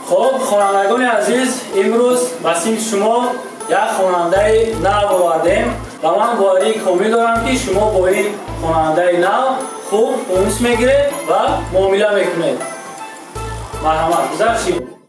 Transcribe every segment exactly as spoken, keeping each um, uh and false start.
خب خوانندگان عزیز، امروز به سمت شما یک خواننده نو آوردیم و من باوری کامل دارم که شما با این خواننده نو خوب اونس میگیرید و معامله میکنید. مرحمت گذاشتید.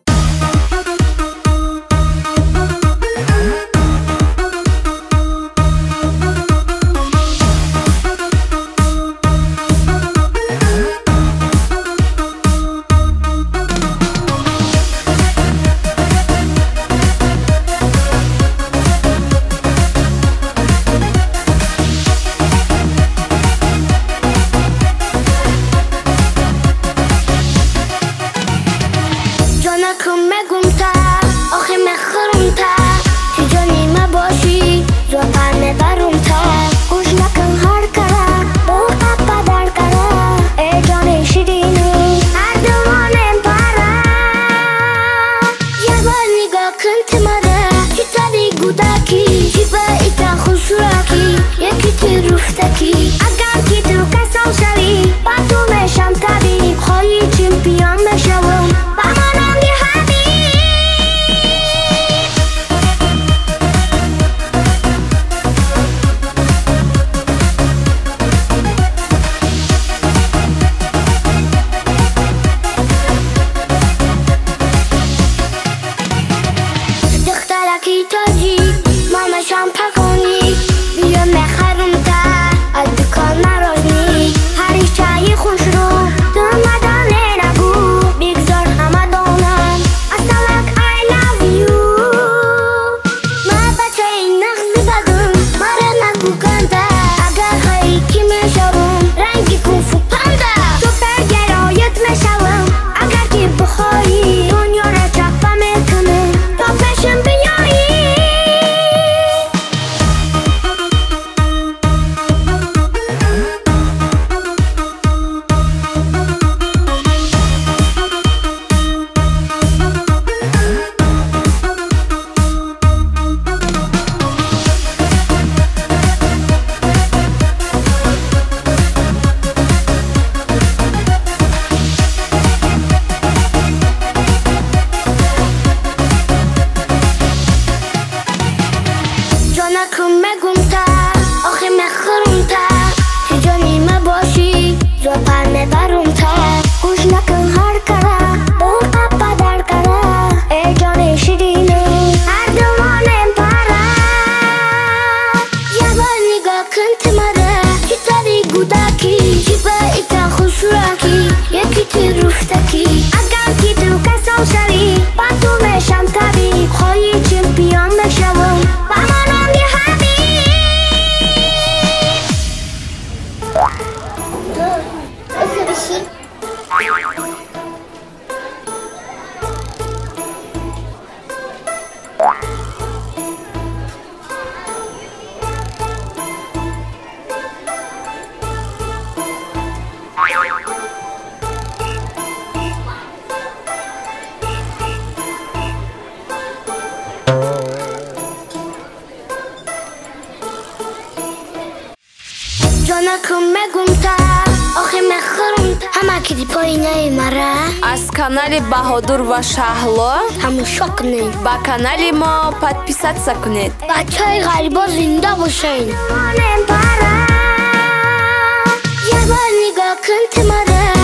از کانال بهادر و شهلا هموشا کنید. با کانال ما подписаться کنید. بچه های غریبا زنده باشین. یه بار نگاه کن تو مرا